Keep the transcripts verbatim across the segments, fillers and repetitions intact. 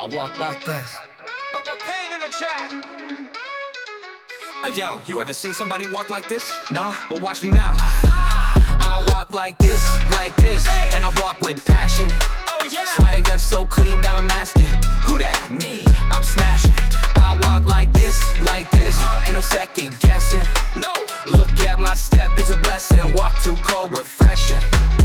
I walk like this. Pain in the chat. Hey, yo, you ever seen somebody walk like this? Nah, but watch me now. I walk like this, like this, and I walk with passion. Oh yeah. Swagger so clean that I'm asking, who that? Me, I'm smashing. I walk like this, like this, ain't no second guessing. No, look at my step, it's a blessing. Walk too cold, refreshing.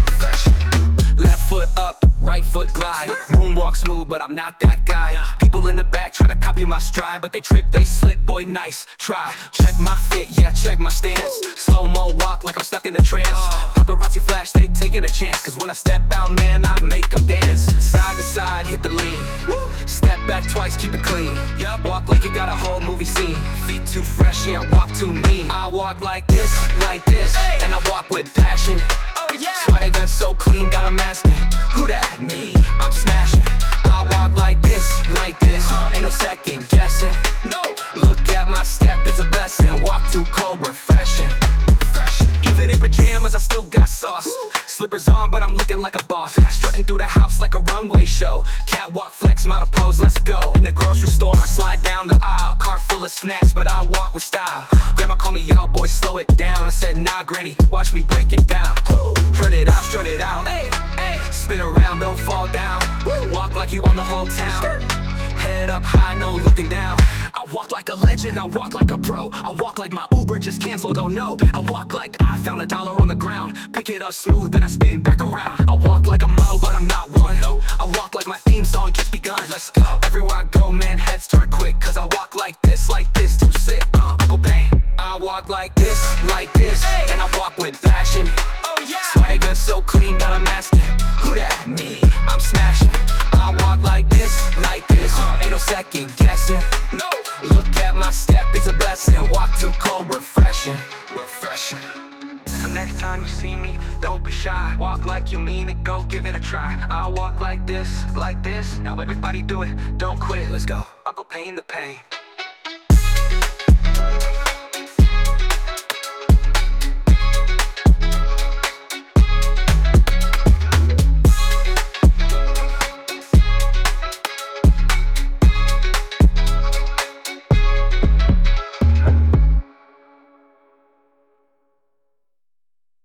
Left foot up, right foot glide. Moonwalk smooth, but I'm not that guy. People in the back try to copy my stride, but they trip, they slip, boy, nice try. Check my fit, yeah, check my stance. Slow-mo walk like I'm stuck in a trance. Paparazzi flash, they taking a chance, cause when I step out, man, I make them dance. Side to side, hit the lean. Step back twice, keep it clean. Yup, walk like you got a whole movie scene. Feet too fresh, yeah, walk too mean. I walk like this, like this, and I walk with passion. Oh yeah. Swagger so clean, got 'em asking, who that? Me, I'm smashing. I walk like this, like this, ain't no second guessing. No, look at my step, it's a blessing. Walk too cold, refreshing. Even in pajamas, I still got sauce. Slippers on, but I'm looking like a boss. Strutting through the house like a runway show. Catwalk flex, model pose, let's go. In the grocery store, I slide down the aisle. Car full of snacks, but I walk with style. Grandma called me out, boy, slow it down. I said, nah, granny, watch me break it down. Strut it out, strut it out. Hey, hey. Spin around, don't fall down. Walk like you own the whole town. Head up high, no looking down. I walk like a legend, I walk like a pro. I walk like my Uber just canceled, oh no. I walk like I found a dollar on the ground. Pick it up smooth, then I spin back around. I walk like a model, but I'm not one. I walk like my theme song just begun. Let's go. Everywhere I go, man, heads turn quick. Cause I walk like this, like this, too sick. uh, Uncle Bang. I walk like this, like this, and I walk with passion. Oh yeah. Swagger so clean, got 'em asking, who that? Me, I'm smashing. I walk like this, like this, ain't no second guessing. No, look at my step, it's a blessing. Walk too cold, refreshing, refreshing. So next time you see me, don't be shy. Walk like you mean it, go give it a try. I walk like this, like this, now everybody do it, don't quit, let's go. Uncle Pain the pain.